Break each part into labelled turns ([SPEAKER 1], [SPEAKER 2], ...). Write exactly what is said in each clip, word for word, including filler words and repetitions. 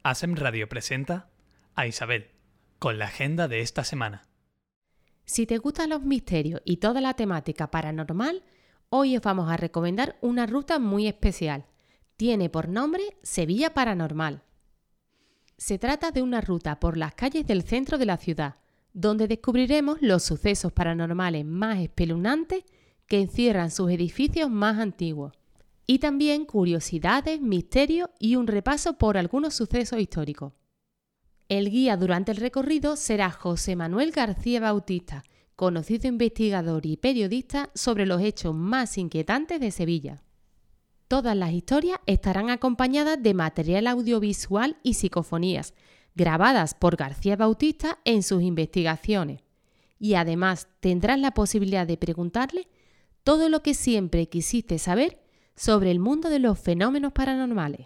[SPEAKER 1] ASEM Radio presenta a Isabel con la agenda de esta semana.
[SPEAKER 2] Si te gustan los misterios y toda la temática paranormal, hoy os vamos a recomendar una ruta muy especial. Tiene por nombre Sevilla Paranormal. Se trata de una ruta por las calles del centro de la ciudad, donde descubriremos los sucesos paranormales más espeluznantes que encierran sus edificios más antiguos, y también curiosidades, misterios y un repaso por algunos sucesos históricos. El guía durante el recorrido será José Manuel García Bautista, conocido investigador y periodista sobre los hechos más inquietantes de Sevilla. Todas las historias estarán acompañadas de material audiovisual y psicofonías, grabadas por García Bautista en sus investigaciones, y además tendrás la posibilidad de preguntarle todo lo que siempre quisiste saber sobre el mundo de los fenómenos paranormales.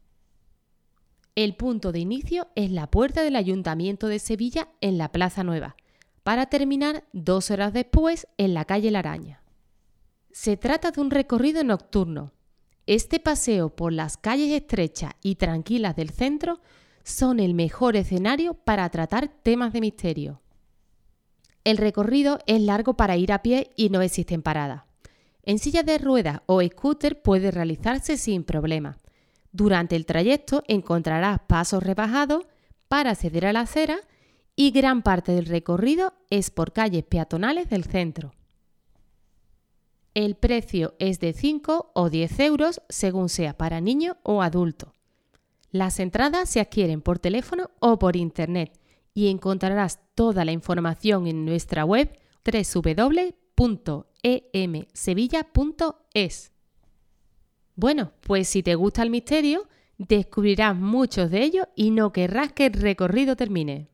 [SPEAKER 2] El punto de inicio es la puerta del Ayuntamiento de Sevilla en la Plaza Nueva, para terminar dos horas después en la calle La Araña. Se trata de un recorrido nocturno. Este paseo por las calles estrechas y tranquilas del centro son el mejor escenario para tratar temas de misterio. El recorrido es largo para ir a pie y no existen paradas. En silla de ruedas o scooter puede realizarse sin problema. Durante el trayecto encontrarás pasos rebajados para acceder a la acera y gran parte del recorrido es por calles peatonales del centro. El precio es de cinco o diez euros según sea para niño o adulto. Las entradas se adquieren por teléfono o por internet y encontrarás toda la información en nuestra web doble u doble u doble u punto e m sevilla punto es. Bueno, pues si te gusta el misterio, descubrirás muchos de ellos y no querrás que el recorrido termine.